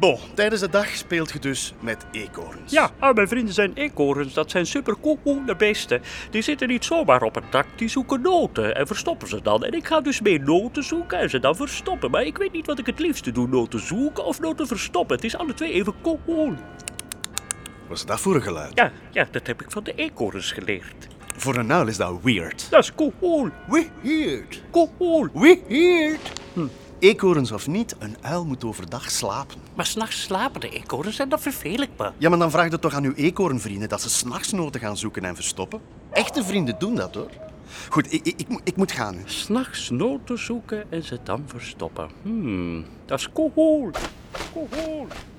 Bon, tijdens de dag speelt je dus met eekhoorns. Ja, mijn vrienden zijn eekhoorns. Dat zijn supercoole beesten. Die zitten niet zomaar op een tak, die zoeken noten en verstoppen ze dan. En ik ga dus mee noten zoeken en ze dan verstoppen. Maar ik weet niet wat ik het liefste doe, noten zoeken of noten verstoppen. Het is alle twee even cool. Wat is dat voor een geluid? Ja, dat heb ik van de eekhoorns geleerd. Voor een uil is dat weird. Dat is cool. Weird. Cool. Weird. Eekhoorns of niet, een uil moet overdag slapen. Maar 's nachts slapen de eekhoorns en dat verveel ik me. Ja, maar dan vraag je toch aan uw eekhoornvrienden dat ze 's nachts noten gaan zoeken en verstoppen. Echte vrienden doen dat, hoor. Goed, ik moet gaan nu. 's Nachts noten zoeken en ze dan verstoppen. Dat is cool.